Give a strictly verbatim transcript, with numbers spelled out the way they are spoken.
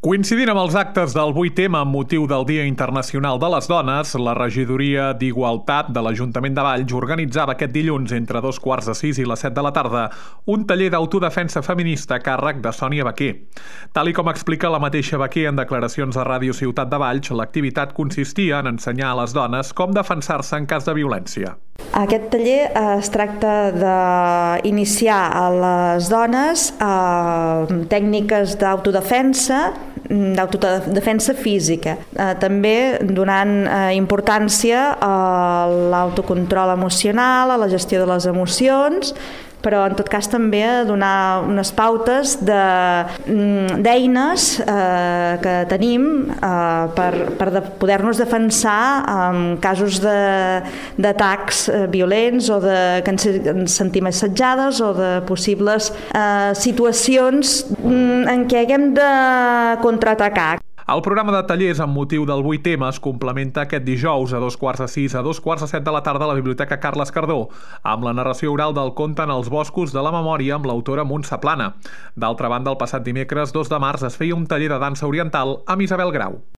Coincidint amb els actes del vuit ema amb motiu del Dia Internacional de les Dones, la regidoria d'Igualtat de l'Ajuntament de Valls organitzava aquest dilluns entre dos quarts de sis i les set de la tarda un taller d'autodefensa feminista a càrrec de Sònia Baquer. Tal i com explica la mateixa Baquer en declaracions a Ràdio Ciutat de Valls, l'activitat consistia en ensenyar a les dones com defensar-se en cas de violència. Aquest taller es tracta d'iniciar a les dones eh, tècniques d'autodefensa, d'autodefensa física, eh, també donant eh, importància a l'autocontrol emocional, a la gestió de les emocions, però en tot cas també a donar unes pautes d'eines eh, que tenim eh, per, per de poder-nos defensar en casos d'atacs eh, violents o de que ens sentim assetjades o de possibles eh, situacions en què haguem de contraatacar. El programa de tallers amb motiu del vuit ema es complementa aquest dijous a dos quarts de sis a dos quarts de set de la tarda a la Biblioteca Carles Cardó, amb la narració oral del conte En els boscos de la memòria amb l'autora Montse Plana. D'altra banda, el passat dimecres dos de març es feia un taller de dansa oriental amb Isabel Grau.